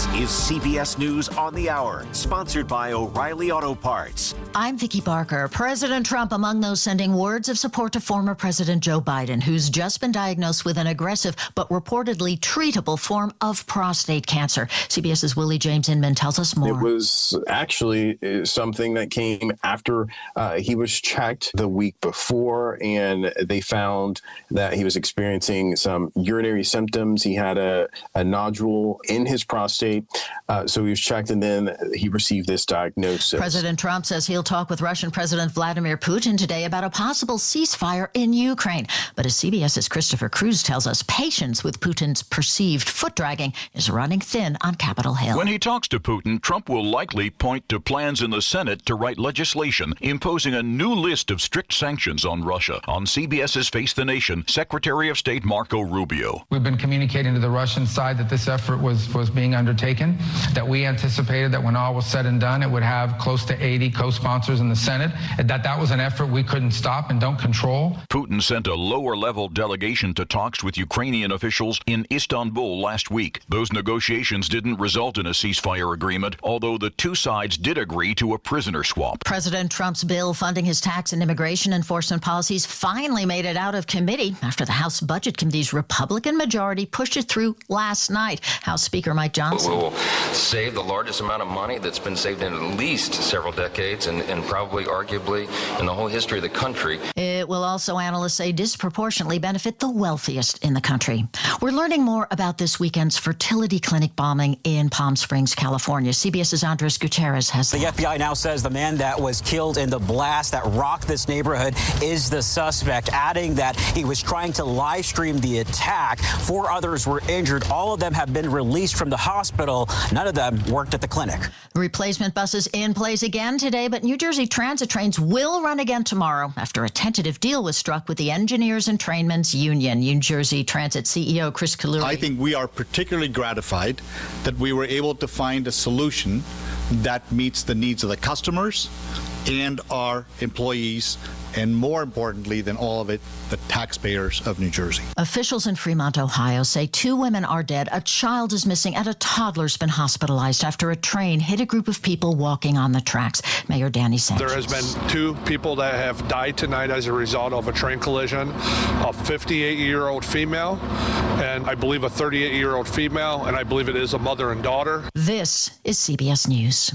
is CBS News on the Hour, sponsored by O'Reilly Auto Parts. I'm Vicki Barker. President Trump among those sending words of support to former President Joe Biden, who's just been diagnosed with an aggressive but reportedly treatable form of prostate cancer. CBS's Willie James Inman tells us more. It was actually something that came after he was checked the week before, and they found that he was experiencing some urinary symptoms. He had a nodule in his prostate, so he was checked, and then he received this diagnosis. President Trump says he'll talk with Russian President Vladimir Putin today about a possible ceasefire in Ukraine. But as CBS's Christopher Cruz tells us, patience with Putin's perceived foot-dragging is running thin on Capitol Hill. When he talks to Putin, Trump will likely point to plans in the Senate to write legislation imposing a new list of strict sanctions on Russia. On CBS's Face the Nation, Secretary of State Marco Rubio. We've been communicating to the Russian side that this effort was being undertaken, that we anticipated that when all was said and done, it would have close to 80 co-sponsors in the Senate, and that was an effort we couldn't stop and don't control. Putin sent a lower-level delegation to talks with Ukrainian officials in Istanbul last week. Those negotiations didn't result in a ceasefire agreement, although the two sides did agree to a prisoner swap. President Trump's bill funding his tax and immigration enforcement policies finally made it out of committee after the House Budget Committee's Republican majority pushed it through last night. House Speaker Mike Johnson. We will save the largest amount of money that's been saved in at least several decades and probably arguably in the whole history of the country. It will also, analysts say, disproportionately benefit the wealthiest in the country. We're learning more about this weekend's fertility clinic bombing in Palm Springs, California. CBS's Andres Gutierrez has the FBI now says the man that was killed in the blast that rocked this neighborhood is the suspect, adding that he was trying to live stream the attack. 4 others were injured. All of them have been released from the hospital. None of them worked at the clinic. Replacement buses in place again today, but New Jersey Transit trains will run again tomorrow after a tentative deal was struck with the Engineers and Trainmen's Union. New Jersey Transit CEO Chris Kaluri. I think we are particularly gratified that we were able to find a solution that meets the needs of the customers and our employees, and more importantly than all of it, the taxpayers of New Jersey. Officials in Fremont, Ohio say 2 women are dead, a child is missing, and a toddler's been hospitalized after a train hit a group of people walking on the tracks. Mayor Danny Sanchez. There has been 2 people that have died tonight as a result of a train collision, a 58-year-old female, and I believe a 38-year-old female, and I believe it is a mother and daughter. This is CBS News.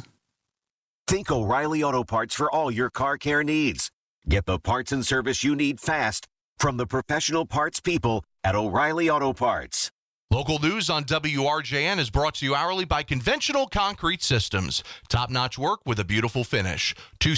Think O'Reilly Auto Parts for all your car care needs. Get the parts and service you need fast from the professional parts people at O'Reilly Auto Parts. Local news on WRJN is brought to you hourly by Conventional Concrete Systems. Top-notch work with a beautiful finish.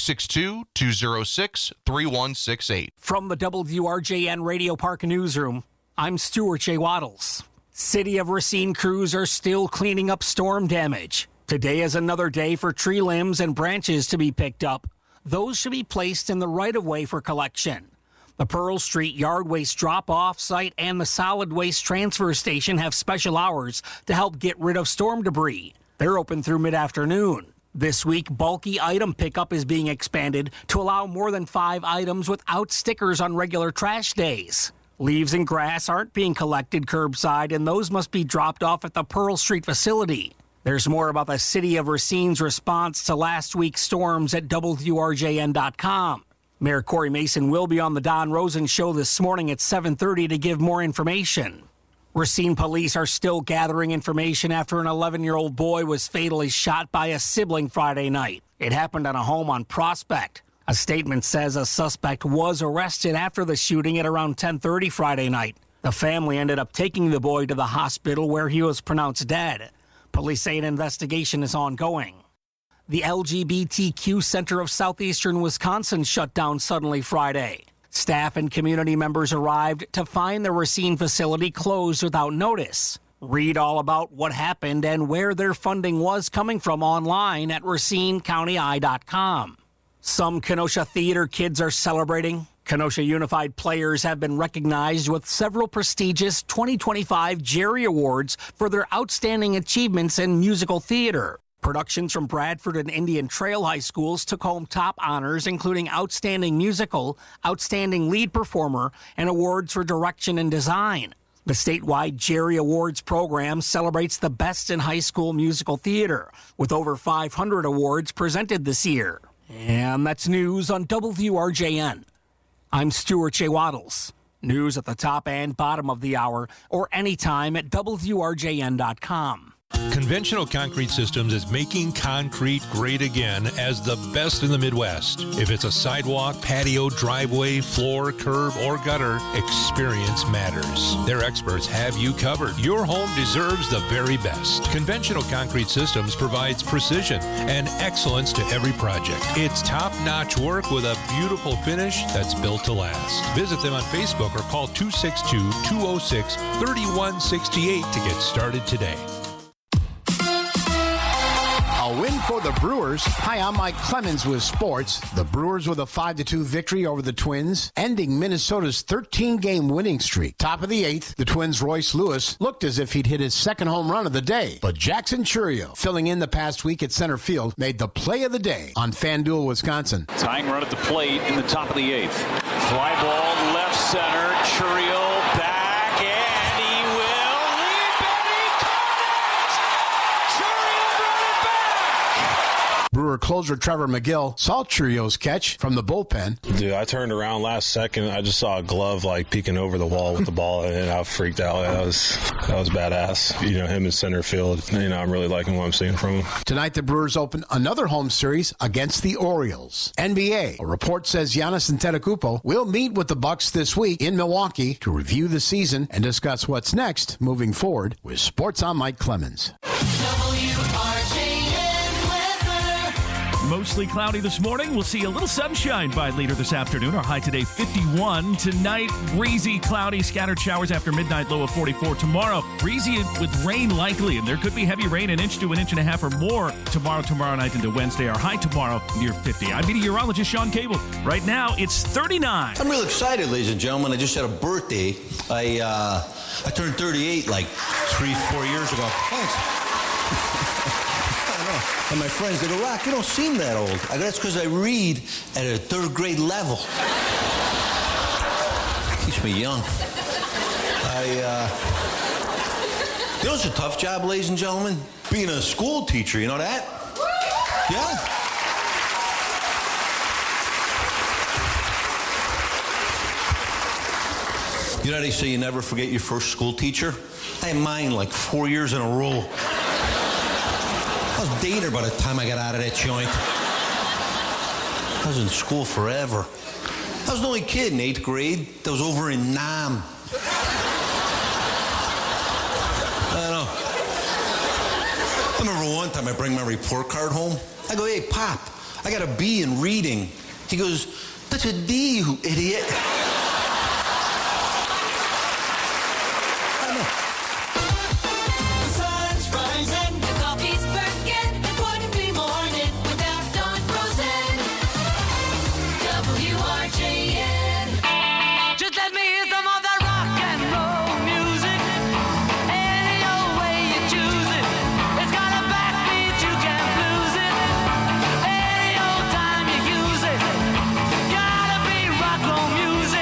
262-206-3168. From the WRJN Radio Park Newsroom, I'm Stuart J. Waddles. City of Racine crews are still cleaning up storm damage. Today is another day for tree limbs and branches to be picked up. Those should be placed in the right-of-way for collection. The Pearl Street Yard Waste Drop-Off Site and the Solid Waste Transfer Station have special hours to help get rid of storm debris. They're open through mid-afternoon. This week, bulky item pickup is being expanded to allow more than 5 items without stickers on regular trash days. Leaves and grass aren't being collected curbside, and those must be dropped off at the Pearl Street facility. There's more about the City of Racine's response to last week's storms at WRJN.com. Mayor Corey Mason will be on the Don Rosen Show this morning at 7:30 to give more information. Racine police are still gathering information after an 11-year-old boy was fatally shot by a sibling Friday night. It happened on a home on Prospect. A statement says a suspect was arrested after the shooting at around 10:30 Friday night. The family ended up taking the boy to the hospital where he was pronounced dead. Police say an investigation is ongoing. The LGBTQ Center of Southeastern Wisconsin shut down suddenly Friday. Staff and community members arrived to find the Racine facility closed without notice. Read all about what happened and where their funding was coming from online at RacineCountyEye.com. Some Kenosha theater kids are celebrating. Kenosha Unified players have been recognized with several prestigious 2025 Jerry Awards for their outstanding achievements in musical theater. Productions from Bradford and Indian Trail High Schools took home top honors, including Outstanding Musical, Outstanding Lead Performer, and awards for direction and design. The statewide Jerry Awards program celebrates the best in high school musical theater, with over 500 awards presented this year. And that's news on WRJN. I'm Stuart J. Waddles. News at the top and bottom of the hour, or anytime at WRJN.com. Conventional Concrete Systems is making concrete great again as the best in the Midwest. If it's a sidewalk, patio, driveway, floor, curb, or gutter, experience matters. Their experts have you covered. Your home deserves the very best. Conventional Concrete Systems provides precision and excellence to every project. It's top-notch work with a beautiful finish that's built to last. Visit them on Facebook or call 262-206-3168 to get started today. A win for the Brewers. Hi, I'm Mike Clemens with sports. The Brewers with a 5-2 victory over the Twins, ending Minnesota's 13-game winning streak. Top of the 8th, the Twins' Royce Lewis looked as if he'd hit his second home run of the day. But Jackson Chourio, filling in the past week at center field, made the play of the day on FanDuel, Wisconsin. Tying run at the plate in the top of the 8th. Fly ball left center. Chourio back, and he will leap, and he caught it! Chourio brought it back! Brewer closer Trevor McGill saw Chourio's catch from the bullpen. Dude, I turned around last second. I just saw a glove like peeking over the wall with the ball, and I freaked out. That was badass. You know, him in center field. You know, I'm really liking what I'm seeing from him. Tonight, the Brewers open another home series against the Orioles. NBA. A report says Giannis Antetokounmpo will meet with the Bucks this week in Milwaukee to review the season and discuss what's next moving forward. With Sports, I'm Mike Clemens. Mostly cloudy this morning. We'll see a little sunshine by later this afternoon. Our high today, 51. Tonight, breezy, cloudy, scattered showers after midnight, low of 44. Tomorrow, breezy with rain likely, and there could be heavy rain, an inch to an inch and a half or more tomorrow night into Wednesday. Our high tomorrow, near 50. I'm meteorologist Sean Cable. Right now, it's 39. I'm real excited, ladies and gentlemen. I just had a birthday. I turned 38 like 3-4 years ago. Thanks. And my friends, they go, Rock, you don't seem that old. I go, that's because I read at a 3rd grade level. Keeps me young. You know it's a tough job, ladies and gentlemen? Being a school teacher, you know that? Yeah. You know how they say you never forget your first school teacher? I had mine like 4 years in a row. I was dating her by the time I got out of that joint. I was in school forever. I was the only kid in 8th grade that was over in Nam. I know. I remember one time I bring my report card home. I go, hey, Pop, I got a B in reading. He goes, that's a D, you idiot. Music.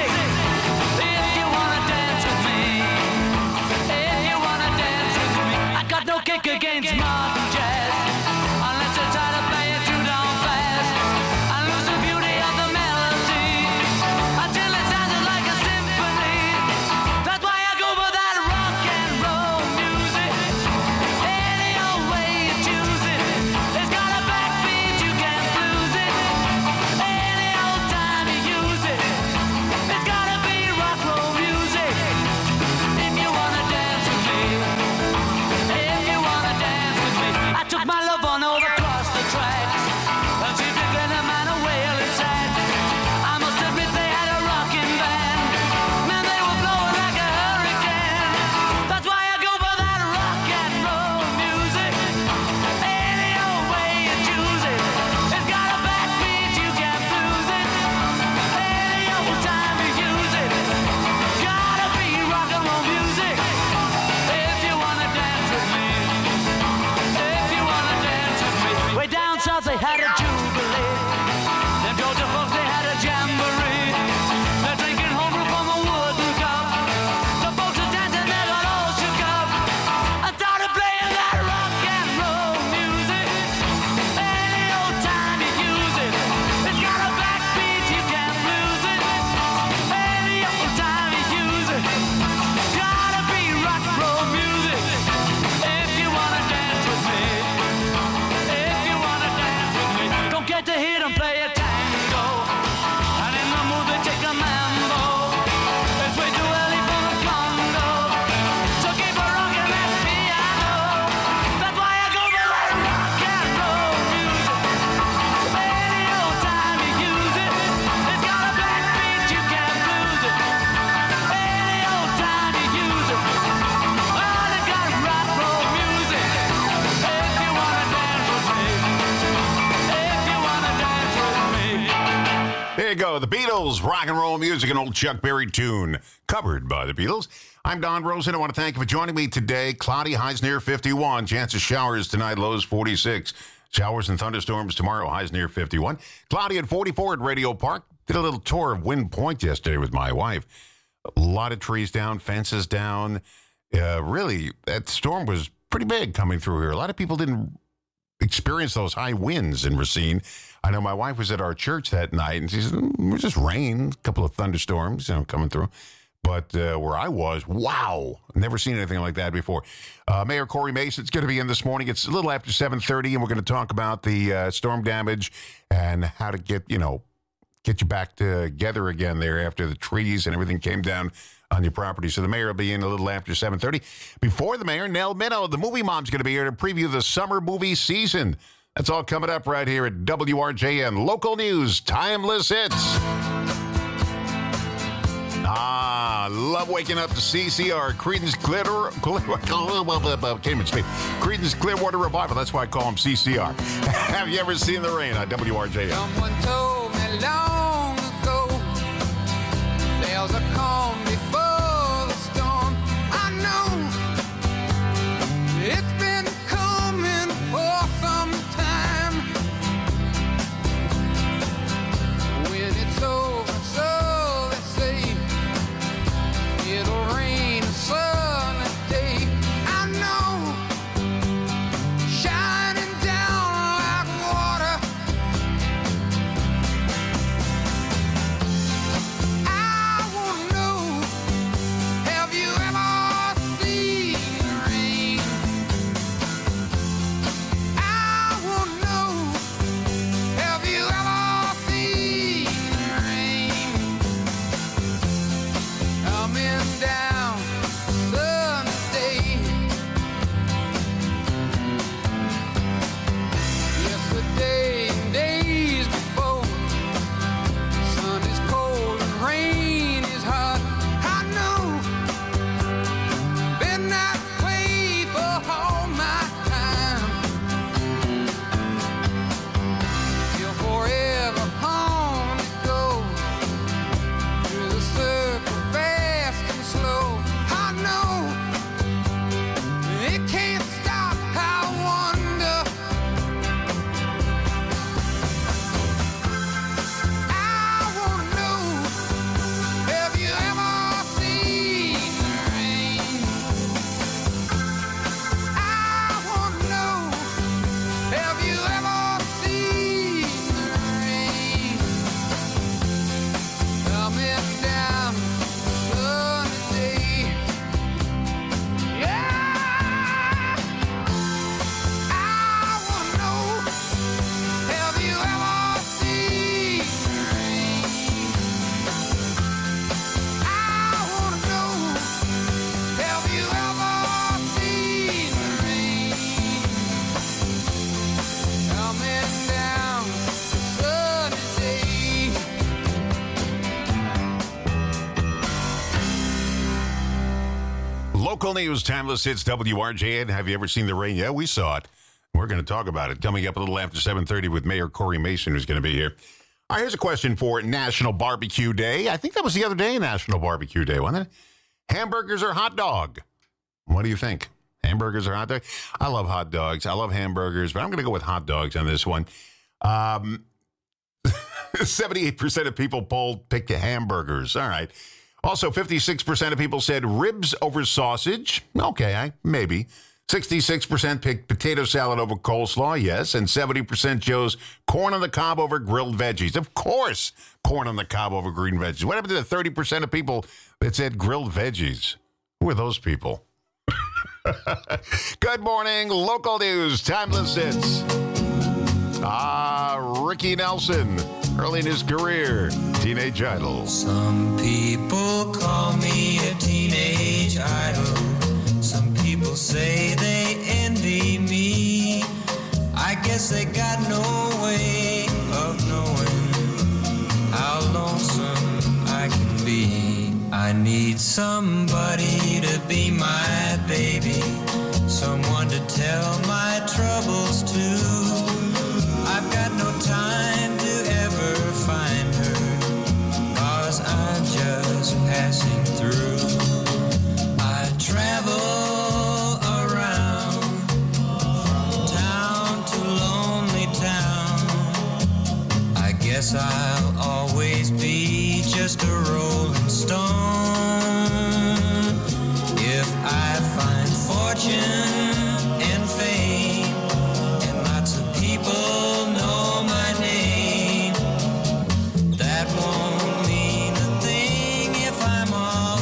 you go. The Beatles, rock and roll music, an old Chuck Berry tune covered by the Beatles. I'm Don Rosen. I want to thank you for joining me today. Cloudy, highs near 51. Chance of showers tonight, lows 46. Showers and thunderstorms tomorrow, highs near 51. Cloudy at 44 at Radio Park. Did a little tour of Wind Point yesterday with my wife. A lot of trees down, fences down. Really, that storm was pretty big coming through here. A lot of people didn't experience those high winds in Racine. I know my wife was at our church that night, and she said, it was just rain, a couple of thunderstorms, coming through. But where I was, wow, never seen anything like that before. Mayor Corey Mason's going to be in this morning. It's a little after 7:30, and we're going to talk about the storm damage and how to get you back together again there after the trees and everything came down on your property. So the mayor will be in a little after 7:30. Before the mayor, Nell Minow, the movie mom's going to be here to preview the summer movie season. That's all coming up right here at WRJN. Local news, timeless hits. Love waking up to CCR, Creedence Clearwater Revival. That's why I call them CCR. Have you ever seen the rain on WRJN? Someone told me long ago there's a calm before the storm. I know it's been coming for some time. When it's over, so they say it'll rain a sunny day. I know, shining down like water. I wanna know, have you ever seen the rain? I wanna know, have you ever seen the rain? Coming down Sunday. Yesterday and days before, sun is cold and rain is hot. I know, been that way for all my time. Till forever on it goes, through the circle fast and slow. I know it can't stop. I wonder. I wanna know, have you ever seen the rain? I wanna know, have you ever seen the rain? Coming down Sunday. Yeah, I wanna know, have you ever seen the rain? I wanna know, have you ever seen the rain? Coming down Sunday. Local news, timeless hits, WRJN. Have you ever seen the rain? Yeah, we saw it. We're going to talk about it coming up a little after 7:30 with Mayor Corey Mason, who's going to be here. All right, here's a question for National Barbecue Day. I think that was the other day, National Barbecue Day, wasn't it? Hamburgers or hot dog? What do you think? Hamburgers or hot dog? I love hot dogs. I love hamburgers, but I'm going to go with hot dogs on this one. 78% of people polled picked hamburgers. All right. Also, 56% of people said ribs over sausage. Okay, maybe. 66% picked potato salad over coleslaw, yes. And 70% chose corn on the cob over grilled veggies. Of course, corn on the cob over green veggies. What happened to the 30% of people that said grilled veggies? Who are those people? Good morning. Local news. Timeless hits. Ricky Nelson. Early in his career, Teenage Idol. Some people call me a teenage idol. Some people say they envy me. I guess they got no way of knowing how lonesome I can be. I need somebody to be my baby, someone to tell my troubles to. I've got no time to ever find her. guess I'll always be just a rolling stone. If I find fortune and fame, and lots of people know my name, that won't mean a thing if I'm all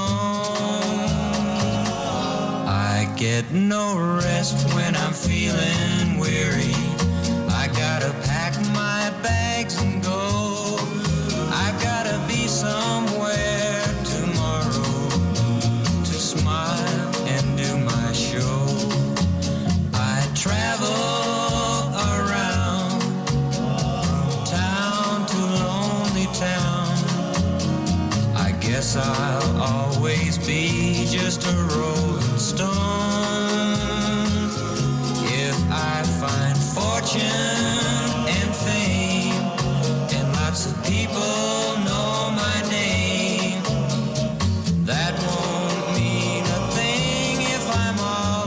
alone. I get no rest when I'm feeling weary. I gotta pack my bags and go. I gotta be somewhere tomorrow to smile and do my show. I travel around from town to lonely town. I guess I'll always be just a rolling stone. If I find fortune and fame, and lots of people know my name, that won't mean a thing if I'm all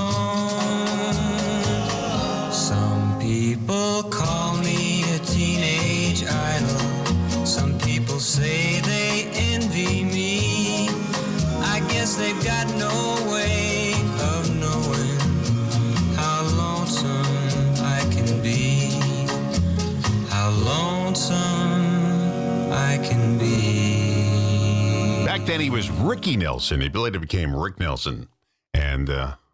alone. Some people call me a teenage idol. Some people say they envy me. I guess they've got no way of knowing how lonesome I can be. How lonesome I can be. Back then, he was Ricky Nelson. He later became Rick Nelson. And,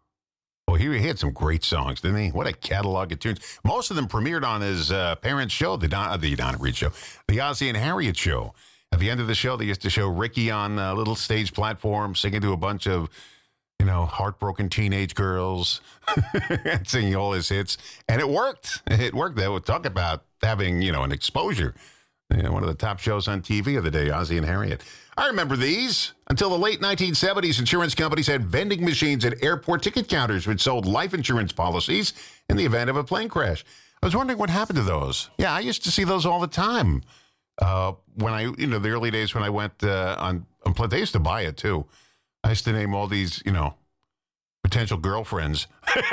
he had some great songs, didn't he? What a catalog of tunes. Most of them premiered on his parents' show, the Donna Reed Show, the Ozzie and Harriet Show. At the end of the show, they used to show Ricky on a little stage platform singing to a bunch of, heartbroken teenage girls, singing all his hits. And it worked. It worked. They would talk about having, an exposure. One of the top shows on TV of the day, Ozzie and Harriet. I remember these. Until the late 1970s, insurance companies had vending machines at airport ticket counters which sold life insurance policies in the event of a plane crash. I was wondering what happened to those. Yeah, I used to see those all the time. When I, the early days when I went on they used to buy it too. I used to name all these, potential girlfriends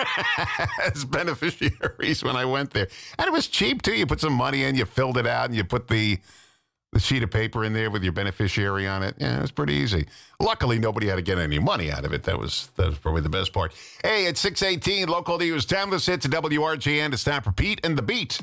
as beneficiaries when I went there. And it was cheap too. You put some money in, you filled it out, and you put the sheet of paper in there with your beneficiary on it. Yeah, it was pretty easy. Luckily, nobody had to get any money out of it. That was probably the best part. Hey, it's 6:18, local news, timeless hits at WRGN. It's time for Pete and the Beat.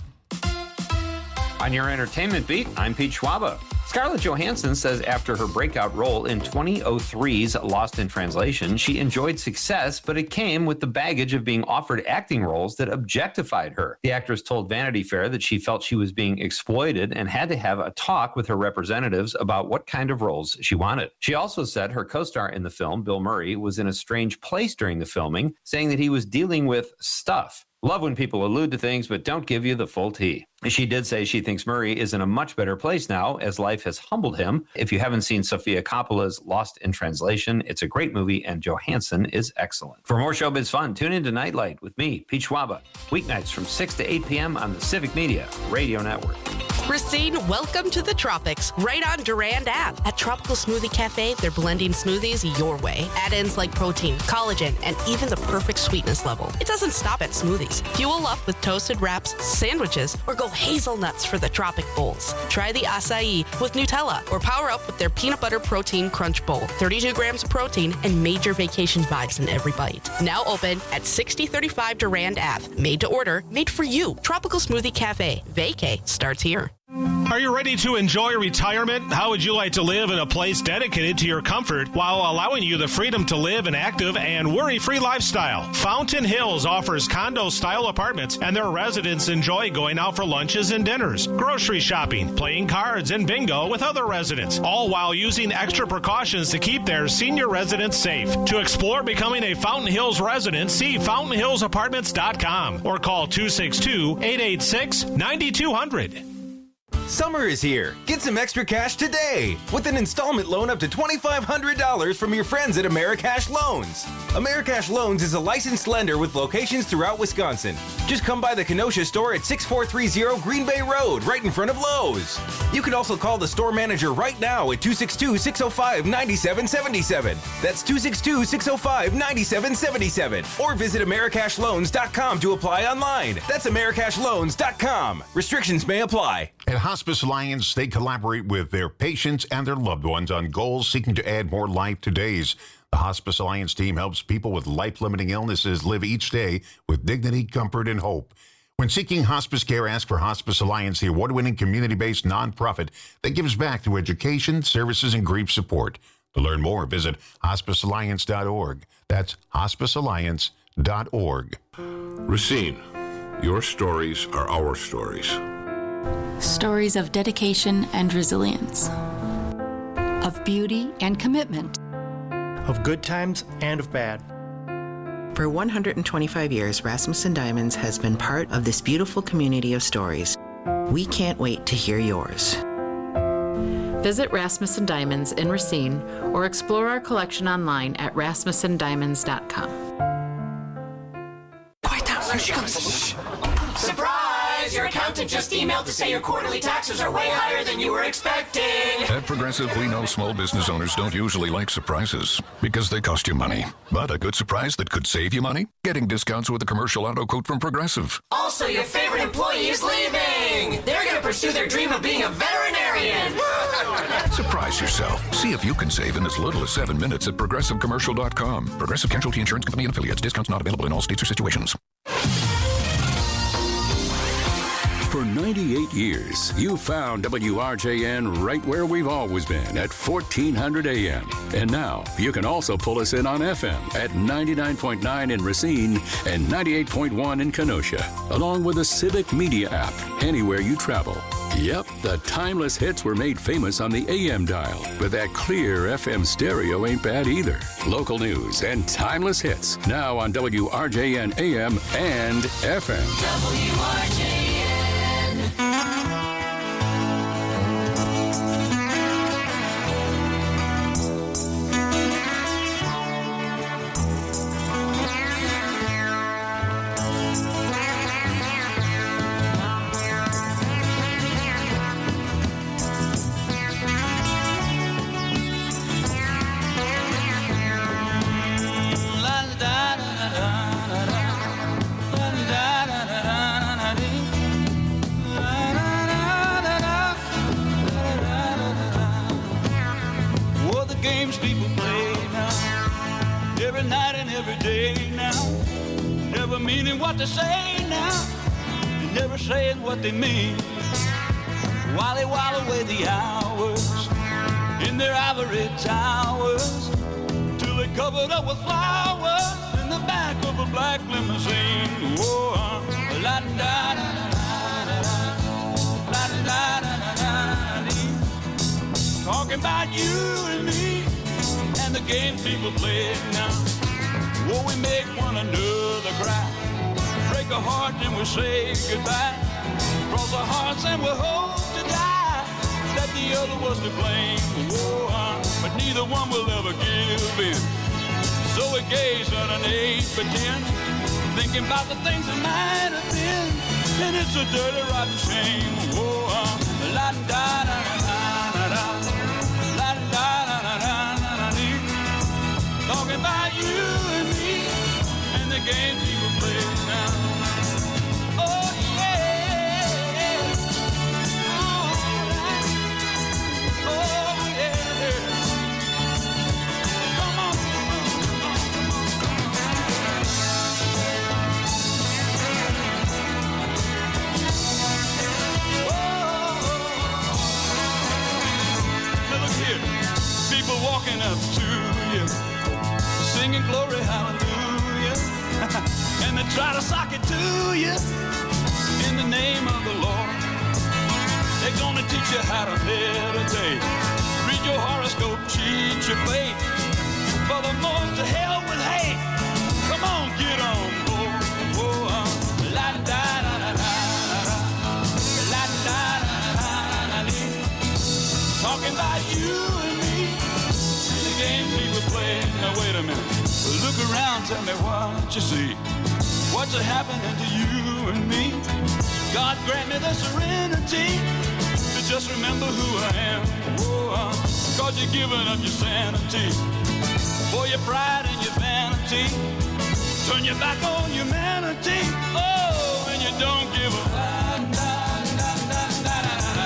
On your entertainment beat, I'm Pete Schwaba. Scarlett Johansson says after her breakout role in 2003's Lost in Translation, she enjoyed success, but it came with the baggage of being offered acting roles that objectified her. The actress told Vanity Fair that she felt she was being exploited and had to have a talk with her representatives about what kind of roles she wanted. She also said her co-star in the film, Bill Murray, was in a strange place during the filming, saying that he was dealing with stuff. Love when people allude to things but don't give you the full tea. She did say she thinks Murray is in a much better place now as life has humbled him. If you haven't seen Sofia Coppola's Lost in Translation, it's a great movie and Johansson is excellent. For more showbiz fun, tune into Nightlight with me, Pete Schwaba, weeknights from 6 to 8 p.m. on the Civic Media Radio Network. Racine, welcome to the tropics, right on Durand Ave. At Tropical Smoothie Cafe, they're blending smoothies your way. Add-ins like protein, collagen, and even the perfect sweetness level. It doesn't stop at smoothies. Fuel up with toasted wraps, sandwiches, or go hazelnuts for the tropic bowls. Try the acai with Nutella, or power up with their peanut butter protein crunch bowl. 32 grams of protein and major vacation vibes in every bite. Now open at 6035 Durand Ave. Made to order, made for you. Tropical Smoothie Cafe. Vacay starts here. Are you ready to enjoy retirement? How would you like to live in a place dedicated to your comfort while allowing you the freedom to live an active and worry-free lifestyle? Fountain Hills offers condo-style apartments, and their residents enjoy going out for lunches and dinners, grocery shopping, playing cards, and bingo with other residents, all while using extra precautions to keep their senior residents safe. To explore becoming a Fountain Hills resident, see fountainhillsapartments.com or call 262-886-9200. Summer is here. Get some extra cash today with an installment loan up to $2,500 from your friends at Americash Loans. Americash Loans is a licensed lender with locations throughout Wisconsin. Just come by the Kenosha store at 6430 Green Bay Road, right in front of Lowe's. You can also call the store manager right now at 262-605-9777. That's 262-605-9777. Or visit AmericashLoans.com to apply online. That's AmericashLoans.com. Restrictions may apply. At Hospice Alliance, they collaborate with their patients and their loved ones on goals seeking to add more life to days. The Hospice Alliance team helps people with life-limiting illnesses live each day with dignity, comfort, and hope. When seeking hospice care, ask for Hospice Alliance, the award-winning community-based nonprofit that gives back through education, services, and grief support. To learn more, visit hospicealliance.org. That's hospicealliance.org. Racine, your stories are our stories. Stories of dedication and resilience, of beauty and commitment, of good times and of bad. For 125 years, Rasmussen Diamonds has been part of this beautiful community of stories. We can't wait to hear yours. Visit Rasmussen Diamonds in Racine or explore our collection online at rasmussendiamonds.com. Quiet down, here she comes. Surprise! Your accountant just emailed to say your quarterly taxes are way higher than you were expecting. At Progressive, we know small business owners don't usually like surprises because they cost you money. But a good surprise that could save you money? Getting discounts with a commercial auto quote from Progressive. Also, your favorite employee is leaving. They're going to pursue their dream of being a veterinarian. Surprise yourself. See if you can save in as little as 7 minutes at ProgressiveCommercial.com. Progressive Casualty Insurance Company and Affiliates. Discounts not available in all states or situations. For 98 years, you found WRJN right where we've always been at 1400 AM. And now you can also pull us in on FM at 99.9 in Racine and 98.1 in Kenosha, along with the Civic Media app anywhere you travel. Yep, the timeless hits were made famous on the AM dial, but that clear FM stereo ain't bad either. Local news and timeless hits now on WRJN AM and FM. WRJN. What to say now, and never saying what they mean, while they while away the hours in their ivory towers, till they covered up with flowers in the back of a black limousine. Whoa, la da da da da da da, talking about you and me and the games people play now. Whoa, we make one another cry, break a heart and we say goodbye, cross our hearts and we hope to die that the other was to blame. Whoa, but neither one will ever give in. So we gaze underneath, pretend, thinking about the things that might have been, and it's a dirty, rotten shame. Whoa, la da da da da, la da da da da da, talking about you and me and the game people play now. Oh yeah, oh yeah, come on, now look here, people walking up to you, singing glory hallelujah, and they try to sock it to you in the name of the Lord. They're gonna teach you how to meditate, read your horoscope, cheat your fate, and furthermore to hell with hate. Come on, get on board. Oh, la da da da da da, la da da da da da, talking about you and me and the game people play. Now wait a minute, look around, tell me what you see. What's happening to you and me? God grant me the serenity to just remember who I am. Oh, cause you're giving up your sanity for your pride and your vanity. Turn your back on humanity. Oh, and you don't give a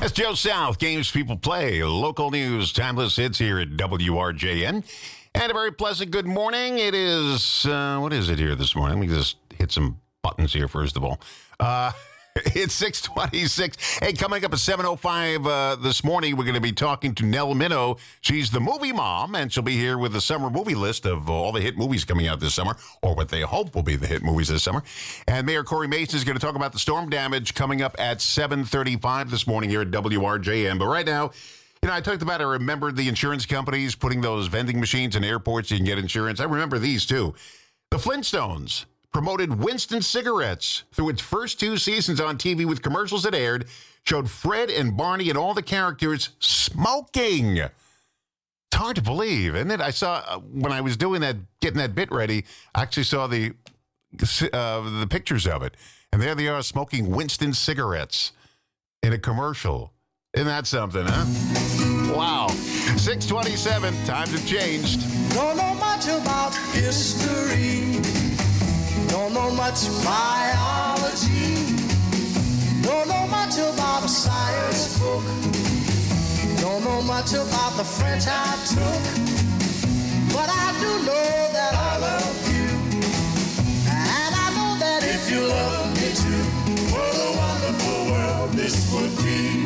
That's Joe South, Games People Play, local news, timeless hits here at WRJN. And a very pleasant good morning. It is, what is it here this morning? Let me just hit some buttons here first of all. It's 6:26. Hey, coming up at 7:05 this morning, we're going to be talking to Nell Minow. She's the movie mom, and she'll be here with the summer movie list of all the hit movies coming out this summer, or what they hope will be the hit movies this summer. And Mayor Corey Mason is going to talk about the storm damage coming up at 7:35 this morning here at WRJN. But right now, I talked about, I remembered the insurance companies putting those vending machines in airports so you can get insurance. I remember these, too. The Flintstones promoted Winston cigarettes through its first 2 seasons on TV with commercials that aired, showed Fred and Barney and all the characters smoking. It's hard to believe, isn't it? I saw, when I was doing that, getting that bit ready, I actually saw the pictures of it. And there they are smoking Winston cigarettes in a commercial. Isn't that something, huh? Wow. 6:27, times have changed. Don't know much about history. Don't know much biology. Don't know much about a science book. Don't know much about the French I took. But I do know that I love you. And I know that if you love me too, what a wonderful world this would be.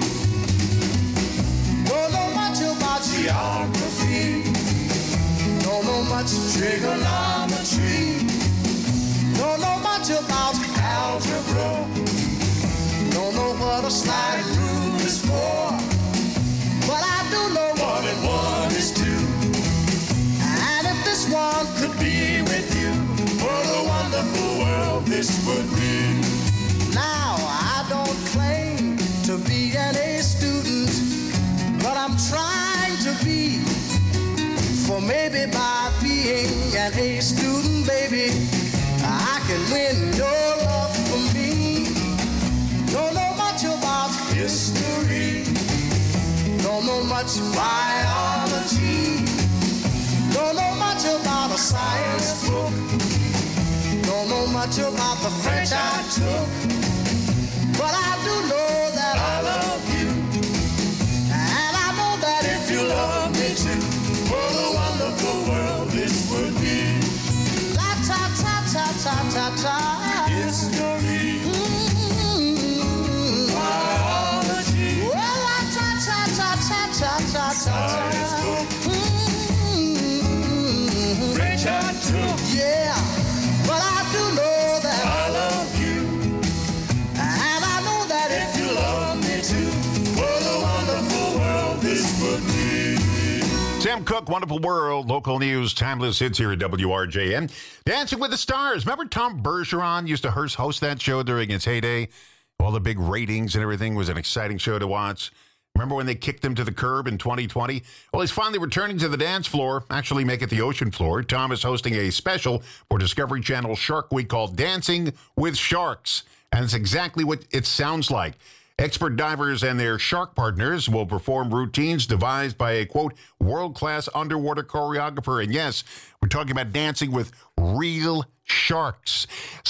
Don't know much about geography. Don't know much trigonometry. Don't know much about algebra. Don't know what a slide rule is for. But I do know 1 and 1 is 2. And if this one could be with you, what a wonderful world this would be. Now, I don't claim to be an A student, but I'm trying to be. For maybe by being an A student, baby, I can win your love for me. Don't know much about history. Don't know much biology. Don't know much about a science book. Don't know much about the French I took. But I do know that I love you. And I know that if you love me too, what a wonderful world this would be. La ta ta ta ta ta ta. History. Biology. Well, la ta ta ta ta ta ta ta. Science book. French I took. Yeah, but I do know that I love you. And I know that if you love me too, what a wonderful world this would be. Sam Cooke, Wonderful World, local news, timeless hits here at WRJN. Dancing with the Stars. Remember Tom Bergeron used to host that show during its heyday? All the big ratings and everything. Was an exciting show to watch. Remember when they kicked him to the curb in 2020? Well, he's finally returning to the dance floor, actually make it the ocean floor. Tom is hosting a special for Discovery Channel Shark Week called Dancing with Sharks. And it's exactly what it sounds like. Expert divers and their shark partners will perform routines devised by a, quote, world-class underwater choreographer. And yes, we're talking about dancing with real sharks.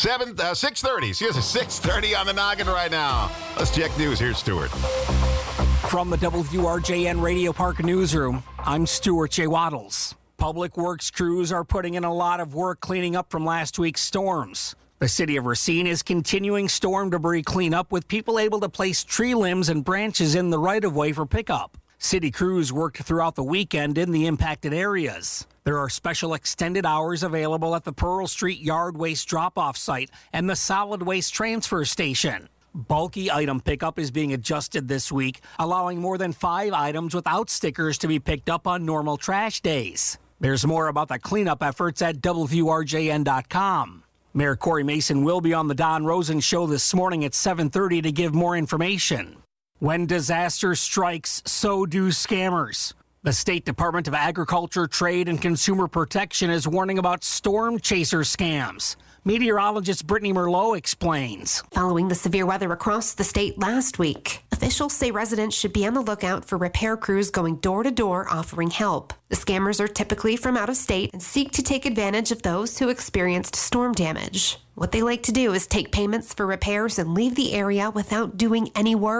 6:30 on the noggin right now. Let's check news. Here's Stuart. From the WRJN Radio Park Newsroom, I'm Stuart J. Waddles. Public Works crews are putting in a lot of work cleaning up from last week's storms. The city of Racine is continuing storm debris cleanup with people able to place tree limbs and branches in the right-of-way for pickup. City crews worked throughout the weekend in the impacted areas. There are special extended hours available at the Pearl Street Yard Waste Drop-Off site and the Solid Waste Transfer Station. Bulky item pickup is being adjusted this week, allowing more than 5 items without stickers to be picked up on normal trash days. There's more about the cleanup efforts at WRJN.com. Mayor Corey Mason will be on the Don Rosen Show this morning at 7:30 to give more information. When disaster strikes, so do scammers. The State Department of Agriculture, Trade, and Consumer Protection is warning about storm chaser scams. Meteorologist Brittany Merlot explains. Following the severe weather across the state last week, officials say residents should be on the lookout for repair crews going door to door offering help. The scammers are typically from out of state and seek to take advantage of those who experienced storm damage. What they like to do is take payments for repairs and leave the area without doing any work.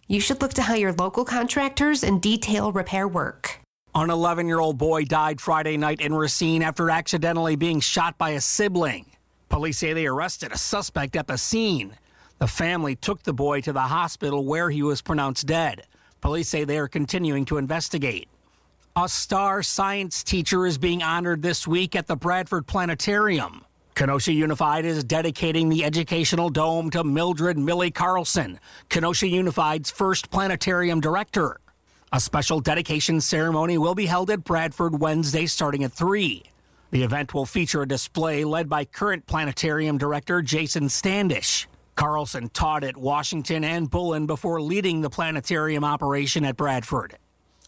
you should look to hire local contractors and detail repair work. An 11-year-old boy died Friday night in Racine after accidentally being shot by a sibling. Police say they arrested a suspect at the scene. The family took the boy to the hospital where he was pronounced dead. Police say they are continuing to investigate. A star science teacher is being honored this week at the Bradford Planetarium. Kenosha Unified is dedicating the educational dome to Mildred Millie Carlson, Kenosha Unified's first planetarium director. A special dedication ceremony will be held at Bradford Wednesday starting at 3. The event will feature a display led by current planetarium director Jason Standish. Carlson taught at Washington and Bullen before leading the planetarium operation at Bradford.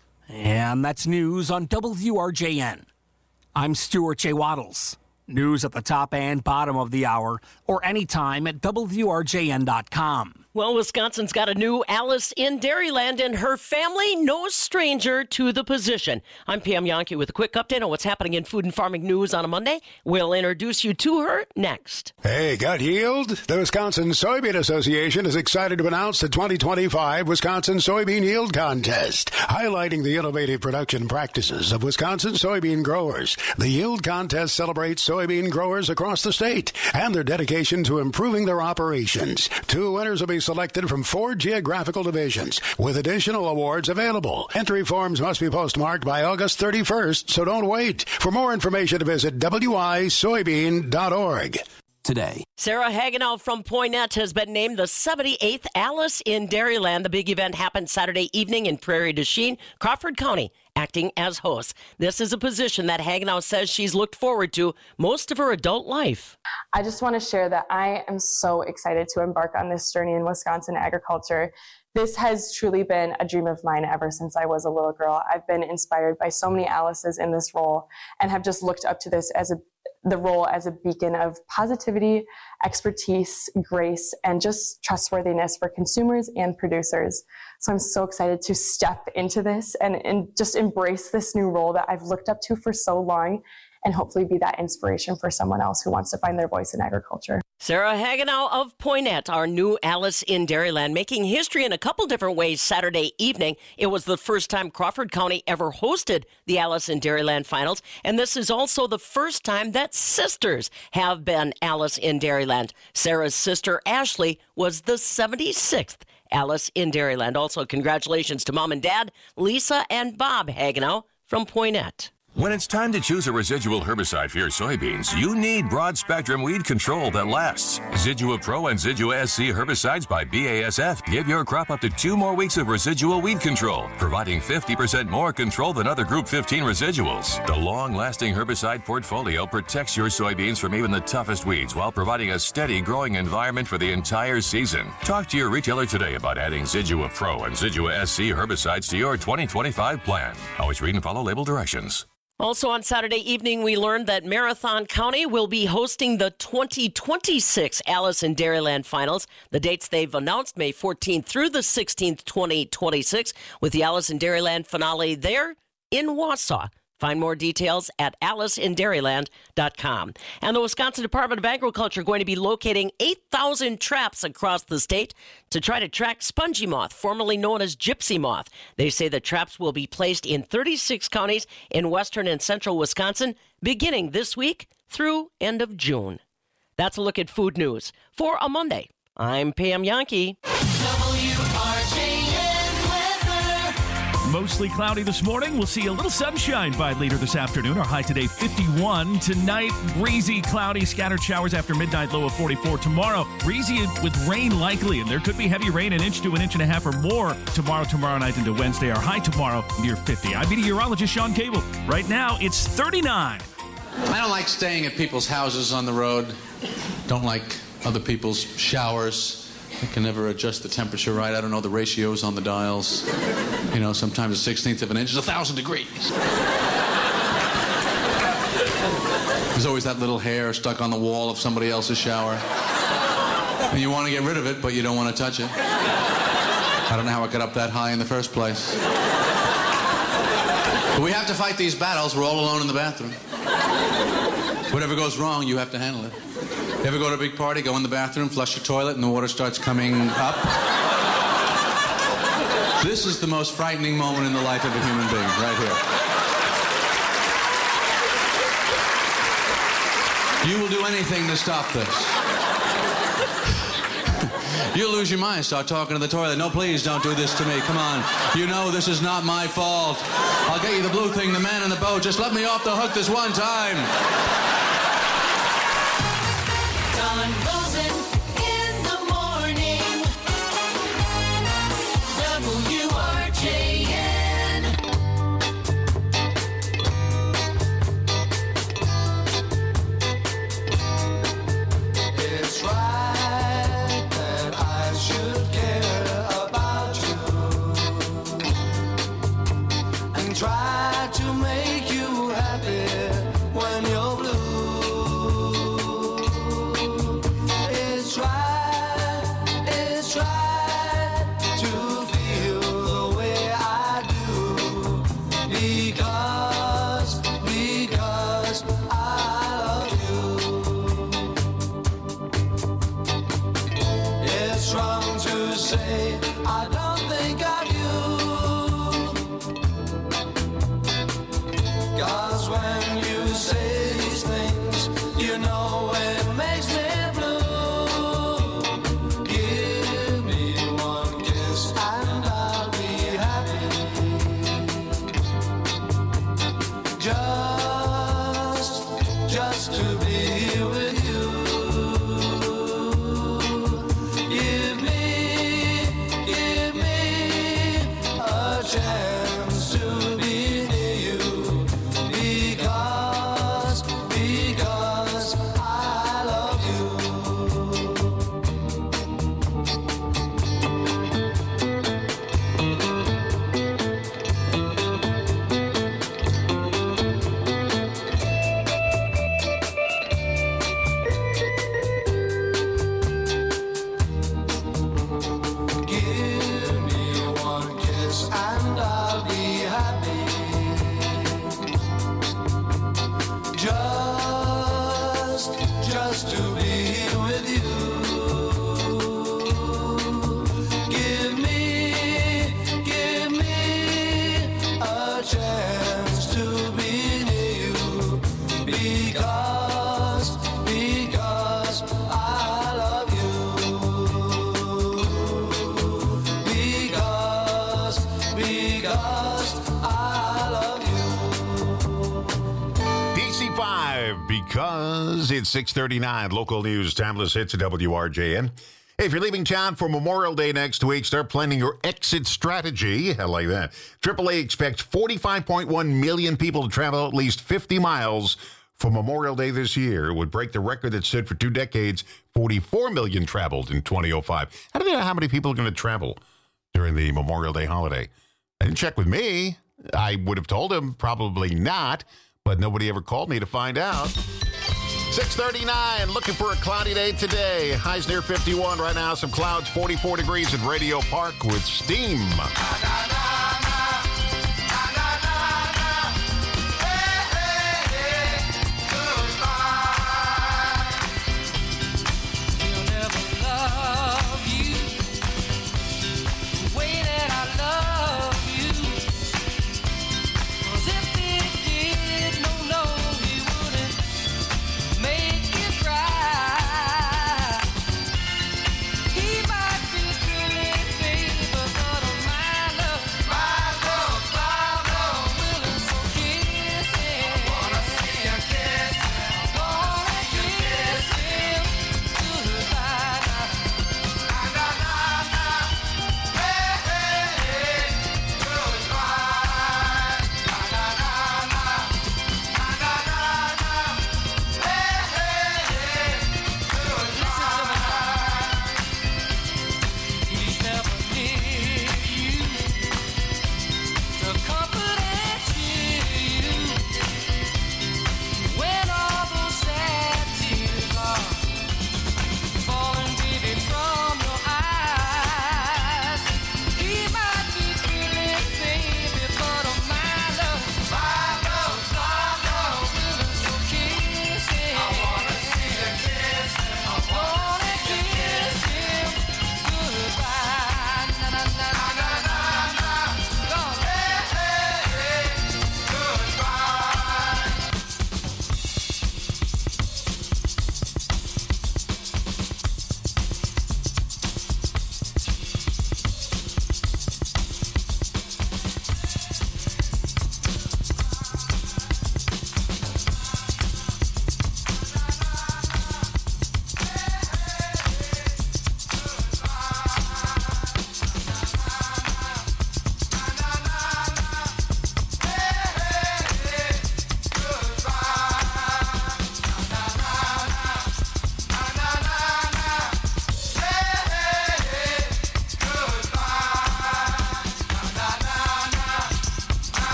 And that's news on WRJN. I'm Stuart J. Waddles. News at the top and bottom of the hour, or anytime at WRJN.com. Well, Wisconsin's got a new Alice in Dairyland, and her family no stranger to the position. I'm Pam Yankee with a quick update on what's happening in food and farming news on a Monday. We'll introduce you to her next. Hey, got yield? The Wisconsin Soybean Association is excited to announce the 2025 Wisconsin Soybean Yield Contest, highlighting the innovative production practices of Wisconsin soybean growers. The Yield Contest celebrates soybean growers across the state and their dedication to improving their operations. 2 winners will be selected from 4 geographical divisions, with additional awards available. Entry forms must be postmarked by August 31st, so don't wait. For more information, visit wisoybean.org. Today, Sarah Hagenow from Poynette has been named the 78th Alice in Dairyland. The big event happened Saturday evening in Prairie du Chien, Crawford County, acting as host. This is a position that Hagenow says she's looked forward to most of her adult life. I just want to share that I am so excited to embark on this journey in Wisconsin agriculture. This has truly been a dream of mine ever since I was a little girl. I've been inspired by so many Alices in this role and have just looked up to this as the role as a beacon of positivity, expertise, grace, and just trustworthiness for consumers and producers. So I'm so excited to step into this and just embrace this new role that I've looked up to for so long, and hopefully be that inspiration for someone else who wants to find their voice in agriculture. Sarah Hagenow of Poynette, our new Alice in Dairyland, making history in a couple different ways Saturday evening. It was the first time Crawford County ever hosted the Alice in Dairyland finals, and this is also the first time that sisters have been Alice in Dairyland. Sarah's sister, Ashley, was the 76th Alice in Dairyland. Also, congratulations to Mom and Dad, Lisa and Bob Hagenow from Poynette. When it's time to choose a residual herbicide for your soybeans, you need broad-spectrum weed control that lasts. Zidua Pro and Zidua SC herbicides by BASF give your crop up to 2 more weeks of residual weed control, providing 50% more control than other Group 15 residuals. The long-lasting herbicide portfolio protects your soybeans from even the toughest weeds while providing a steady growing environment for the entire season. Talk to your retailer today about adding Zidua Pro and Zidua SC herbicides to your 2025 plan. Always read and follow label directions. Also on Saturday evening, we learned that Marathon County will be hosting the 2026 Alice in Dairyland Finals. The dates they've announced, May 14th through the 16th, 2026, with the Alice in Dairyland finale there in Wausau. Find more details at aliceinDairyland.com. And the Wisconsin Department of Agriculture going to be locating 8,000 traps across the state to try to track spongy moth, formerly known as gypsy moth. They say the traps will be placed in 36 counties in western and central Wisconsin, beginning this week through end of June. That's a look at food news for a Monday. I'm Pam Yankee. Mostly cloudy this morning. We'll see a little sunshine by later this afternoon. Our high today, 51. Tonight, breezy, cloudy, scattered showers after midnight, low of 44. Tomorrow, breezy with rain likely, and there could be heavy rain, 1 inch to 1.5 inches or more tomorrow night into Wednesday. Our high tomorrow, near 50. I'm meteorologist Sean Cable. Right now, it's 39. I don't like staying at people's houses on the road. Don't like other people's showers. I can never adjust the temperature right. I don't know the ratios on the dials. You know, sometimes a 1/16 of an inch is 1,000 degrees. There's always that little hair stuck on the wall of somebody else's shower. And you want to get rid of it, but you don't want to touch it. I don't know how it got up that high in the first place. But we have to fight these battles. We're all alone in the bathroom. Whatever goes wrong, you have to handle it. You ever go to a big party, go in the bathroom, flush your toilet, and the water starts coming up? This is the most frightening moment in the life of a human being, right here. You will do anything to stop this. You'll lose your mind, start talking to the toilet. No, please don't do this to me. Come on. You know this is not my fault. I'll get you the blue thing, the man in the boat. Just let me off the hook this one time. Don Rosen in the morning. WRJN. It's right that I should care about you and try to make you happy when you're blue. It's right to feel the way I do because I love you. It's wrong to say I don't think of you, 'cause when you say these things, you know it makes me blue. Give me one kiss and I'll be happy. Just to be with you. Give me a chance to be near you because I love you. Give me one kiss and I'll be happy. Just to be with you. Give me a chance to be near you because I love you. Because I love you. DC5, because it's 6:39. Local news, timeless hits at WRJN. Hey, if you're leaving town for Memorial Day next week, start planning your exit strategy. I like that. AAA expects 45.1 million people to travel at least 50 miles for Memorial Day this year. It would break the record that stood for 2 decades. 44 million traveled in 2005. How do they know how many people are going to travel during the Memorial Day holiday? I didn't check with me. I would have told him probably not, but nobody ever called me to find out. 6:39, looking for a cloudy day today. Highs near 51 right now. Some clouds, 44 degrees at Radio Park with steam. He might be feeling, baby, but I don't mind love.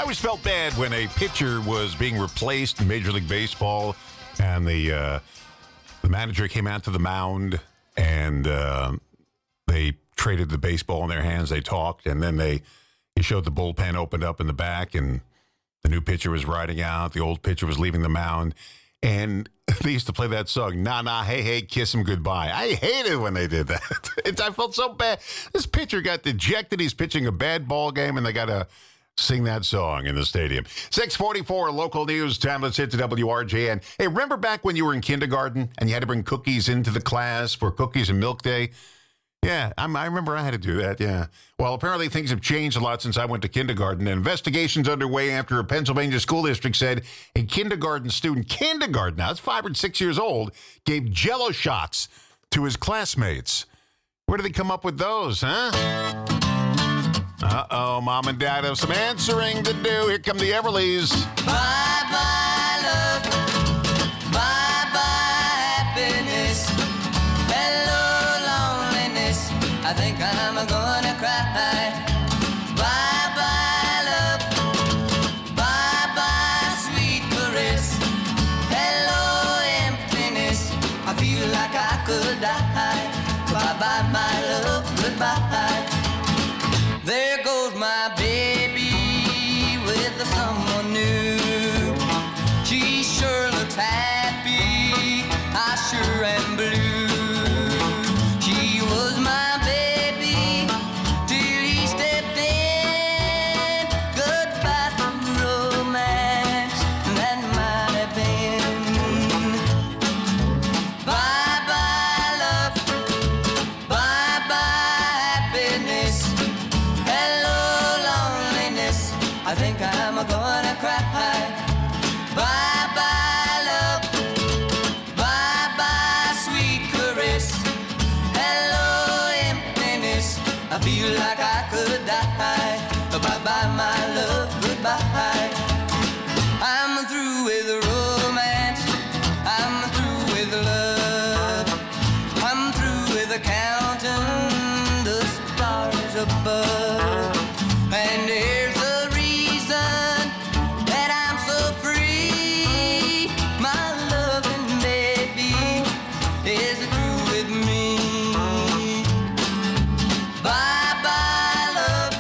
always felt bad when a pitcher was being replaced in Major League Baseball, and the manager came out to the mound, and they traded the baseball in their hands. They talked, and then he showed the bullpen opened up in the back, and the new pitcher was riding out. The old pitcher was leaving the mound, and they used to play that song, "Nah, nah, hey, hey, kiss him goodbye." I hated when they did that. I felt so bad. This pitcher got dejected. He's pitching a bad ball game, and they got to sing that song in the stadium. 6:44, local news time. Let's hit to WRJN. Hey, remember back when you were in kindergarten and you had to bring cookies into the class for Cookies and Milk Day? Yeah, I remember I had to do that, yeah. Well, apparently things have changed a lot since I went to kindergarten. An investigation's underway after a Pennsylvania school district said a kindergarten student, now it's 5 or 6 years old, gave Jell-O shots to his classmates. Where did they come up with those, huh? Uh-oh, Mom and Dad have some answering to do. Here come the Everlys. Bye-bye, love. Bye-bye, happiness. Hello, loneliness. I think I'm gonna cry. Bye-bye, love. Bye-bye, sweet caress. Hello, emptiness. I feel like I could die. Bye-bye, my love. Goodbye. There goes my baby with someone new. She sure looks happy. I sure am blue. She was my baby till he stepped in. Goodbye to romance. That might have been. Bye-bye, love. Bye-bye, happiness. I think I'm gonna cry. Bye-bye, love. Bye-bye, sweet caress. Hello, emptiness. I feel like I could die. Bye-bye, my love. Goodbye. I'm through with romance. I'm through with love. I'm through with counting the stars above. And here's the reason that I'm so free. My loving baby is through with me. Bye-bye, love.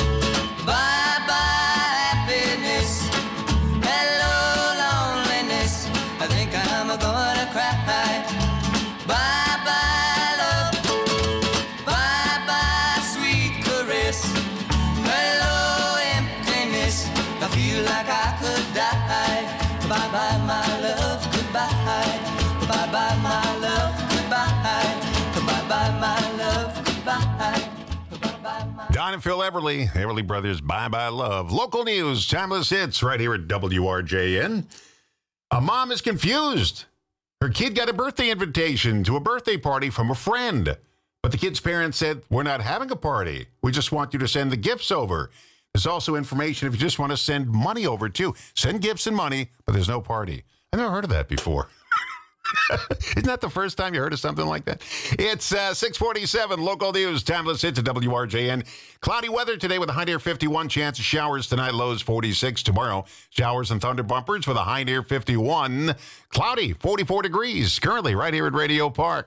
Bye-bye, happiness. Hello, loneliness. I think I'm gonna cry. Bye-bye, love. Bye-bye, sweet caress. Hello, emptiness. I feel like I could die. Bye-bye, my love. Goodbye. Bye-bye, my love. Goodbye. Bye-bye, my love. Goodbye. Don and Phil Everly, Everly Brothers, Bye-bye, Love. Local news, timeless hits right here at WRJN. A mom is confused. Her kid got a birthday invitation to a birthday party from a friend. But the kid's parents said, "We're not having a party. We just want you to send the gifts over." There's also information if you just want to send money over, too. Send gifts and money, but there's no party. I've never heard of that before. Isn't that the first time you heard of something like that? It's 6:47, local news. Timeless hits at WRJN. Cloudy weather today with a high near 51. Chance of showers tonight, lows 46. Tomorrow, showers and thunder bumpers with a high near 51. Cloudy, 44 degrees. Currently right here at Radio Park.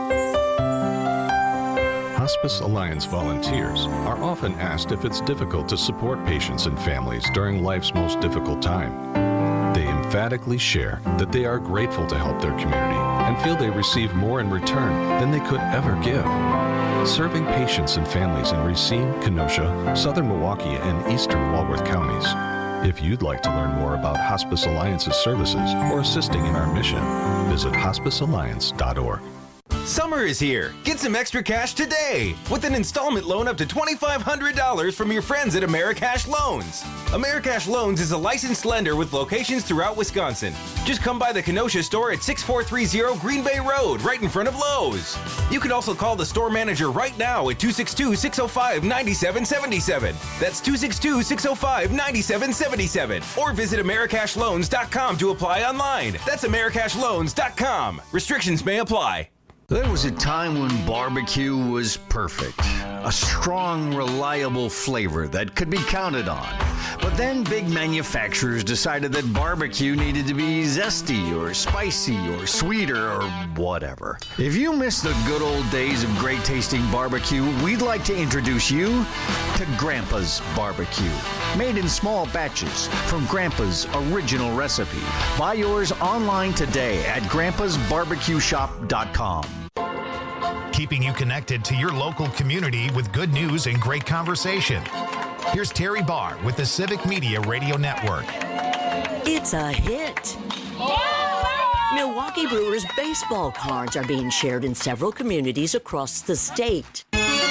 Hospice Alliance volunteers are often asked if it's difficult to support patients and families during life's most difficult time. They emphatically share that they are grateful to help their community and feel they receive more in return than they could ever give. Serving patients and families in Racine, Kenosha, Southern Milwaukee, and Eastern Walworth counties. If you'd like to learn more about Hospice Alliance's services or assisting in our mission, visit hospicealliance.org. Summer is here. Get some extra cash today with an installment loan up to $2,500 from your friends at Americash Loans. Americash Loans is a licensed lender with locations throughout Wisconsin. Just come by the Kenosha store at 6430 Green Bay Road, right in front of Lowe's. You can also call the store manager right now at 262-605-9777. That's 262-605-9777. Or visit AmericashLoans.com to apply online. That's AmericashLoans.com. Restrictions may apply. There was a time when barbecue was perfect. A strong, reliable flavor that could be counted on. But then big manufacturers decided that barbecue needed to be zesty or spicy or sweeter or whatever. If you miss the good old days of great tasting barbecue, we'd like to introduce you to Grandpa's Barbecue. Made in small batches from Grandpa's original recipe. Buy yours online today at grandpasbarbecueshop.com. Keeping you connected to your local community with good news and great conversation. Here's Terry Barr with the Civic Media Radio Network. It's a hit. Milwaukee Brewers baseball cards are being shared in several communities across the state.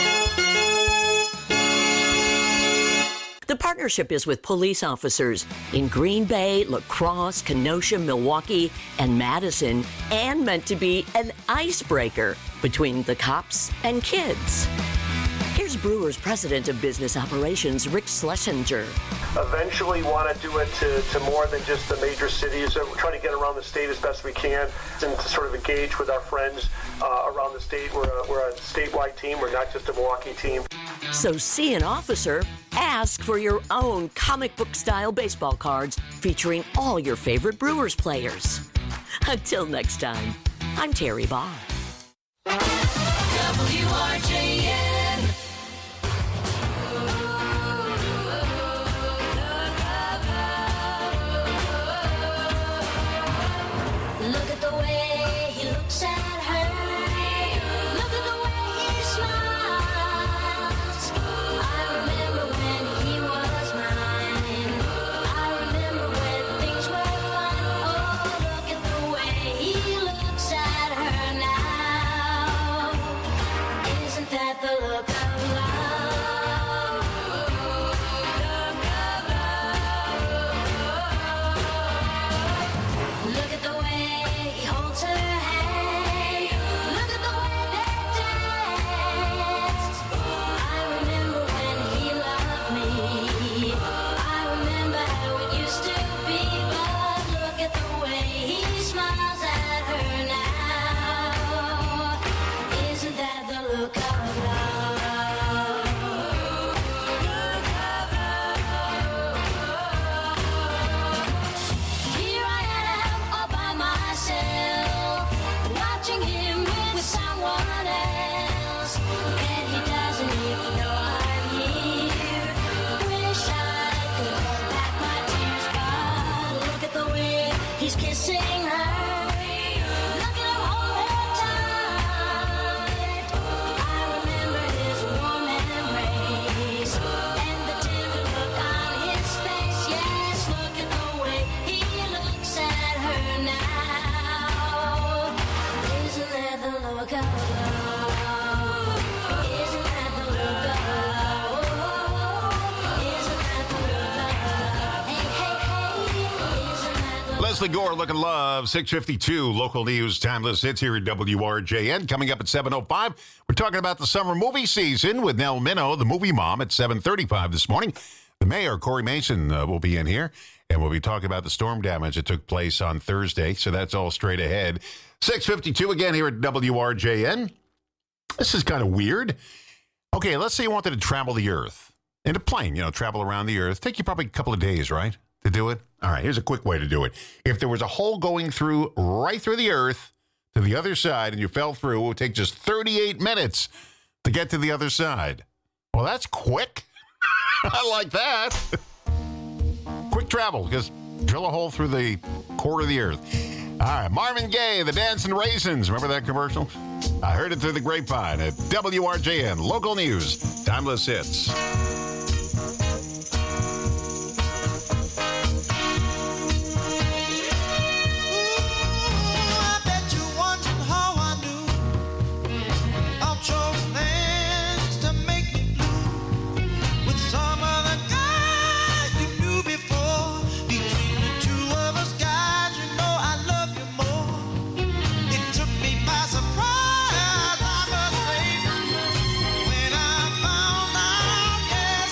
The partnership is with police officers in Green Bay, La Crosse, Kenosha, Milwaukee, and Madison, and meant to be an icebreaker between the cops and kids. Here's Brewers President of Business Operations, Rick Schlesinger. Eventually want to do it to more than just the major cities. We're trying to get around the state as best we can and to sort of engage with our friends around the state. We're a statewide team. We're not just a Milwaukee team. So see an officer, ask for your own comic book style baseball cards featuring all your favorite Brewers players. Until next time, I'm Terry Barr. WRJN. Look at the way he looks at her. Look at the way he smiles. I remember when he was mine. I remember when things were fun. Oh, look at the way he looks at her now. Isn't that the look of love? Look at the way he holds her hand. Look at the way they dance. I remember when he loved me. I remember how it used to be. But look at the way he smiles at her now. Isn't that the look of love? Here I am all by myself, watching him with someone else, and he doesn't even know I'm here. Wish I could hold back my tears, but look at the way he's kissing her. Look at him hold her tight. I remember his warm embrace and the tender look on his face. Yes, look at the way he looks at her now. Isn't that the look of love? Isn't that the look of love? Isn't that the look of love? Hey, hey, hey, isn't that the Leslie Gore, Look at Love, 652, local news, timeless hits here at WRJN. Coming up at 7:05, we're talking about the summer movie season with Nell Minow, the movie mom, at 7:35 this morning. The mayor, Corey Mason, will be in here, and we'll be talking about the storm damage that took place on Thursday, so that's all straight ahead. 6:52 again here at WRJN. This is kind of weird. Okay, let's say you wanted to travel the Earth in a plane, travel around the Earth. Take you probably a couple of days, right, to do it? All right, here's a quick way to do it. If there was a hole going through right through the Earth to the other side and you fell through, it would take just 38 minutes to get to the other side. Well, that's quick. I like that. Quick travel. Just drill a hole through the core of the Earth. All right, Marvin Gaye, the Dancing Raisins. Remember that commercial? I heard it through the grapevine at WRJN. Local news, timeless hits. I bet you wondering how I knew I'll chose things to make me blue with some other guy you knew before. Between the two of us guys, you know I love you more. It took me by surprise, I must say, when I found out, yeah.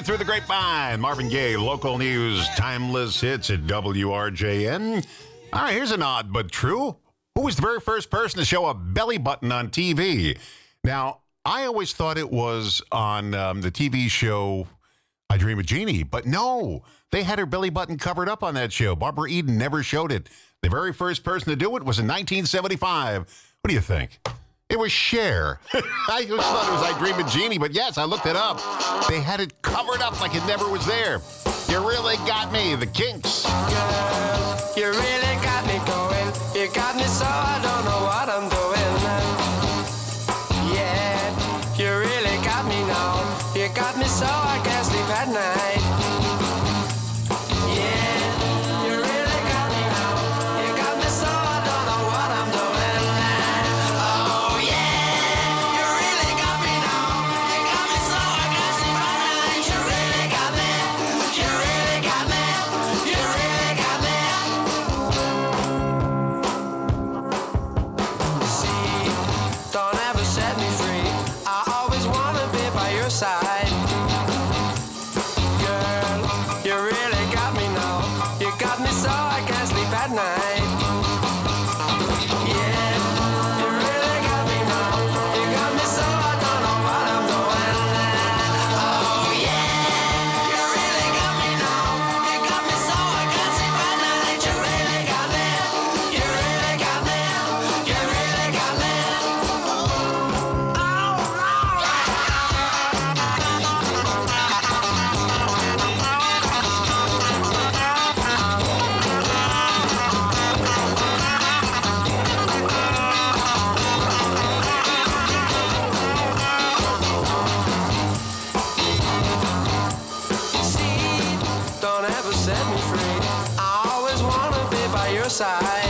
through the grapevine. Marvin Gaye, local news, timeless hits at WRJN. All right, here's an odd but true. Who was the very first person to show a belly button on TV? Now, I always thought it was on the TV show I Dream of Jeannie, but no, they had her belly button covered up on that show. Barbara Eden never showed it. The very first person to do it was in 1975. What do you think? It was Cher. I just thought it was I Dream of Jeannie, but yes, I looked it up. They had it covered up like it never was there. You really got me, the Kinks. Girl, you really got me going. You got me so I don't know what I'm doing. Yeah, you really got me now. You got me so I can't sleep at night. Yeah, you really got me now. You got me so I don't know what I'm doing. Oh yeah, you really got me now. You got me so I can't sleep at night. You really got me. You really got me. You really got me. See, don't ever set me free. I always wanna be by your side. Girl, you really got me now. You got me so I can't sleep at night. Yeah, you really got me now. You got me so I don't know what I'm doing. Oh yeah, you really got me now. You got me so I can't sleep at night. You really got me. You really got me. You really got me. See, don't ever set me free. I always wanna be by your side.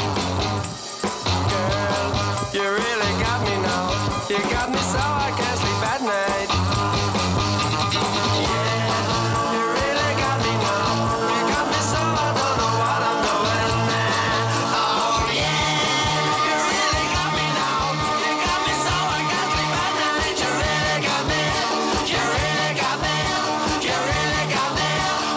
Girl, you really got me now. You got me so I can't sleep at night. Yeah, you really got me now. You got me so I don't know what I'm doing. Oh yeah, you really got me now. You got me so I can't sleep at night. You really got me. You really got me. You really got me.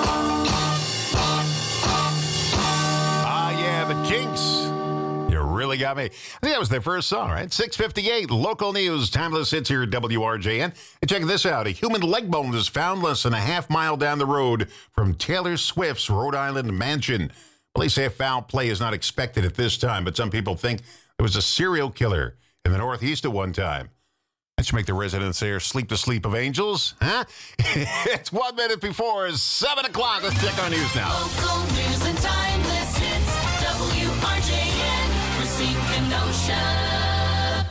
Ah, yeah, the Kinks. You really got me. I think that was their first song, right? 6:58, local news, timeless hits here at WRJN. And check this out. A human leg bone is found less than a half-mile down the road from Taylor Swift's Rhode Island mansion. Police say foul play is not expected at this time, but some people think there was a serial killer in the Northeast at one time. That should make the residents there sleep the sleep of angels, huh? It's 1 minute before 7 o'clock. Let's check our news now. Local news and timeless hits. WRJN, Racine, Kenosha.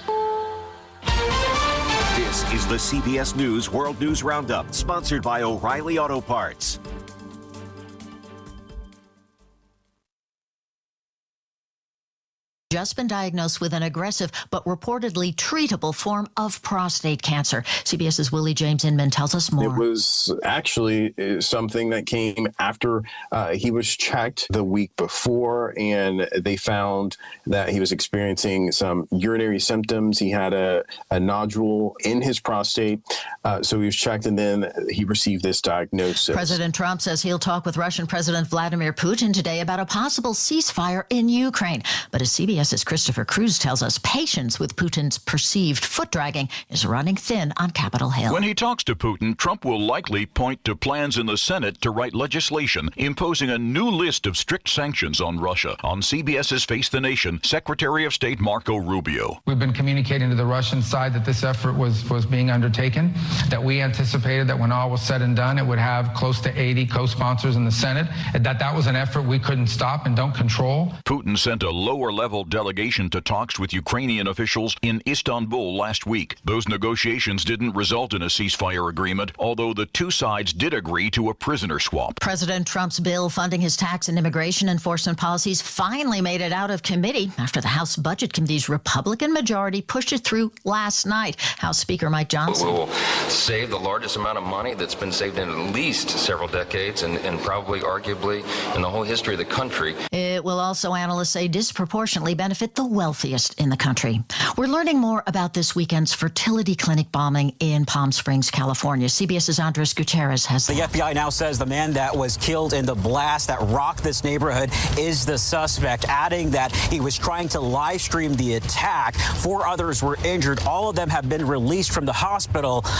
This is the CBS News World News Roundup, sponsored by O'Reilly Auto Parts. Just been diagnosed with an aggressive but reportedly treatable form of prostate cancer. CBS's Willie James Inman tells us more. It was actually something that came after he was checked the week before, and they found that he was experiencing some urinary symptoms. He had a nodule in his prostate, so he was checked, and then he received this diagnosis. President Trump says he'll talk with Russian President Vladimir Putin today about a possible ceasefire in Ukraine. But as CBS's Christopher Cruz tells us, patience with Putin's perceived foot-dragging is running thin on Capitol Hill. When he talks to Putin, Trump will likely point to plans in the Senate to write legislation imposing a new list of strict sanctions on Russia. On CBS's Face the Nation, Secretary of State Marco Rubio. We've been communicating to the Russian side that this effort was being undertaken, that we anticipated that when all was said and done, it would have close to 80 co-sponsors in the Senate, and that was an effort we couldn't stop and don't control. Putin sent a lower-level delegation to talks with Ukrainian officials in Istanbul last week. Those negotiations didn't result in a ceasefire agreement, although the two sides did agree to a prisoner swap. President Trump's bill funding his tax and immigration enforcement policies finally made it out of committee after the House Budget Committee's Republican majority pushed it through last night. House Speaker Mike Johnson. We'll save the largest amount of money that's been saved in at least several decades and probably arguably in the whole history of the country. It will also, analysts say, disproportionately benefit the wealthiest in the country. We're learning more about this weekend's fertility clinic bombing in Palm Springs, California. CBS's Andres Gutierrez has The FBI now says the man that was killed in the blast that rocked this neighborhood is the suspect, adding that he was trying to live stream the attack. 4 others were injured. All of them have been released from the hospital.